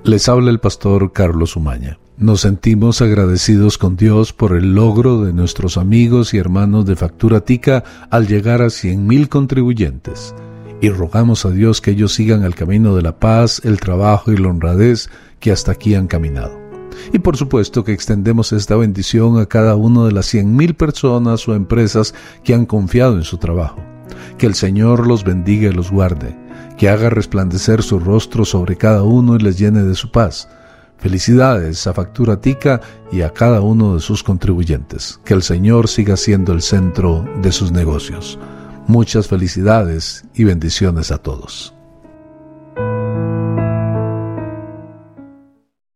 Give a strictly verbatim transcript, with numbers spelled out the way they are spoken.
Les habla el pastor Carlos Umaña. Nos sentimos agradecidos con Dios por el logro de nuestros amigos y hermanos de Factura Tica al llegar a cien mil contribuyentes. Y rogamos a Dios que ellos sigan el camino de la paz, el trabajo y la honradez que hasta aquí han caminado. Y por supuesto que extendemos esta bendición a cada una de las cien mil personas o empresas que han confiado en su trabajo. Que el Señor los bendiga y los guarde, que haga resplandecer su rostro sobre cada uno y les llene de su paz. Felicidades a Factura Tica y a cada uno de sus contribuyentes. Que el Señor siga siendo el centro de sus negocios. Muchas felicidades y bendiciones a todos.